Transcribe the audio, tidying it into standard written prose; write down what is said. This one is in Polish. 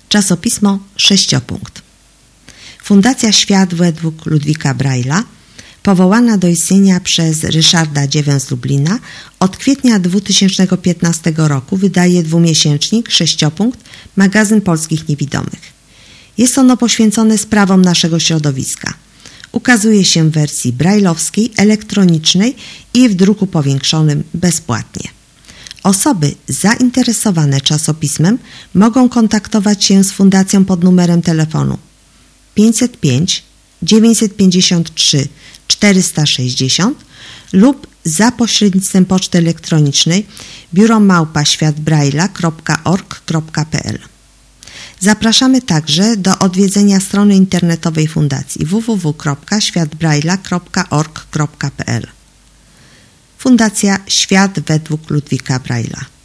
Czasopismo Sześciopunkt. Fundacja Świat według Ludwika Braille'a, powołana do istnienia przez Ryszarda Dziewę z Lublina, od kwietnia 2015 roku wydaje dwumiesięcznik Sześciopunkt, magazyn polskich niewidomych. Jest ono poświęcone sprawom naszego środowiska. Ukazuje się w wersji brajlowskiej, elektronicznej i w druku powiększonym bezpłatnie. Osoby zainteresowane czasopismem mogą kontaktować się z Fundacją pod numerem telefonu 505 953 460 lub za pośrednictwem poczty elektronicznej biuro@światbrailla.org.pl. Zapraszamy także do odwiedzenia strony internetowej Fundacji www.światbrailla.org.pl. Fundacja Świat według Ludwika Braille'a.